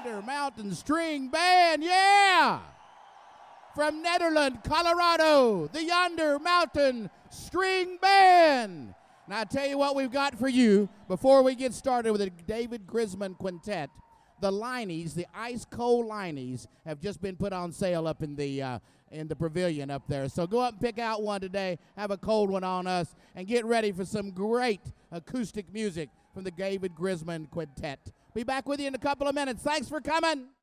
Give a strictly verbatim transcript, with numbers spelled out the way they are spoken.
Yonder Mountain String Band, yeah! From Netherlands, Colorado, the Yonder Mountain String Band. Now, I tell you what we've got for you before we get started with the David Grisman Quintet. The Lineys, the ice cold Lineys, have just been put on sale up in the uh, in the pavilion up there. So go up and pick out one today, have a cold one on us, and get ready for some great acoustic music from the David Grisman Quintet. Be back with you in a couple of minutes. Thanks for coming.